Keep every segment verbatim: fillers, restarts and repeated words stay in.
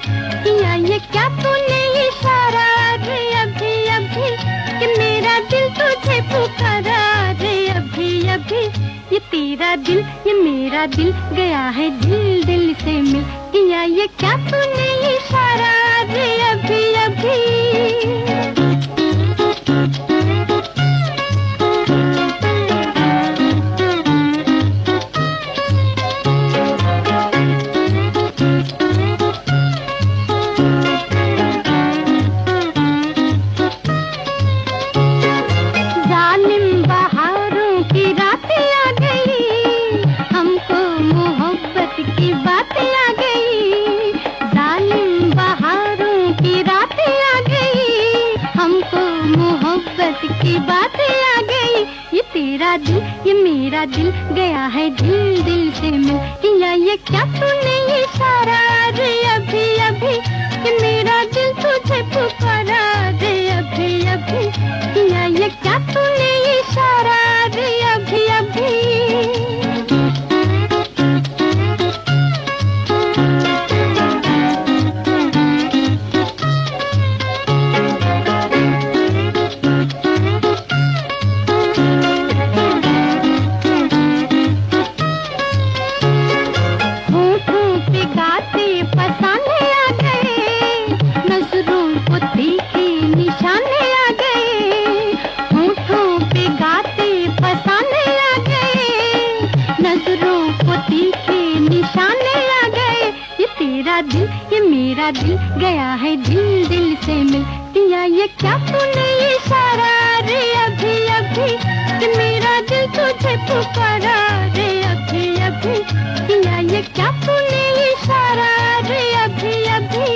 किया ये क्या तूने इशारा रे अभी अभी, कि मेरा दिल तुझे पुकारा रे अभी अभी। ये तेरा दिल ये मेरा दिल गया है दिल दिल से मिल, किया ये क्या तूने इशारा रे अभी अभी। की बातें आ गई, ये तेरा दिल ये मेरा दिल गया है दिल दिल से मिल, किया ये क्या तूने इशारा रे अभी अभी, कि मेरा दिल तुझे पुकारा रे अभी अभी। किया ये क्या तूने इशारा रे अभी अभी। तेरा दिल ये मेरा दिल गया है दिल दिल से मिल, किया ये क्या तूने इशारा रे अभी अभी, कि मेरा दिल तुझे पुकारा रे अभी अभी। किया ये क्या तूने इशारा रे अभी अभी।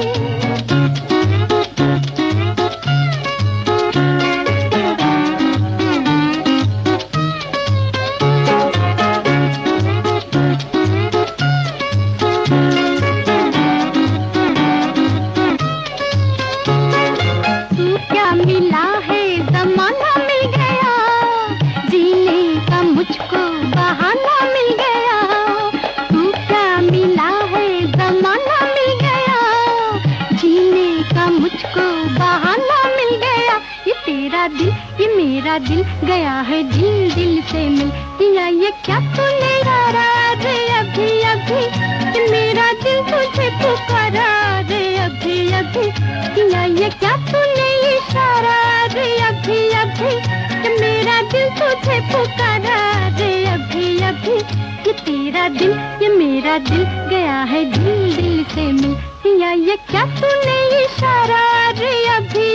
मिला है ज़माना मिल गया, जीने का मुझको बहाना मिल गया। तू क्या मिला है ज़माना मिल गया, जीने का मुझको बहाना मिल गया। ये तेरा दिल ये मेरा दिल गया है दिल दिल से मिल, किया ये क्या तूने इशारा रे अभी अभी, कि मेरा दिल तुझे पुकारा रे अभी अभी। किया ये क्या तूने इशारा रे अभी अभी, कि मेरा दिल तुझे पुकारा रे अभी अभी। ये तेरा दिल ये मेरा दिल गया है दिल दिल से मिल, किया ये क्या तूने इशारा रे अभी